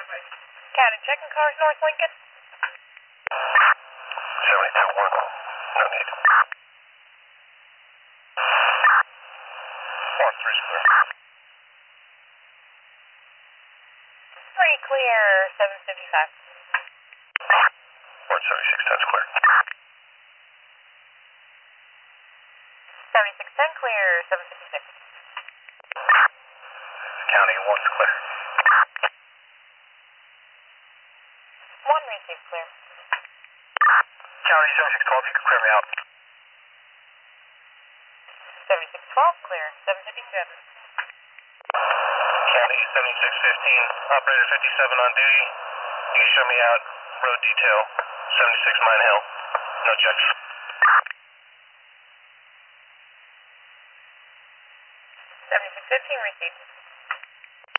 County checking cars, North Lincoln. 72-1, no need. 1-3's clear. 3 clear, 755. 176, 10's clear. 7610 clear, 756. County 1's clear. 1 received clear. County 7612, you can clear me out. 7612 clear, 757. County 7615, operator 57 on duty. You can show me out. Road detail, 76 Mine Hill. No checks. 7615 received.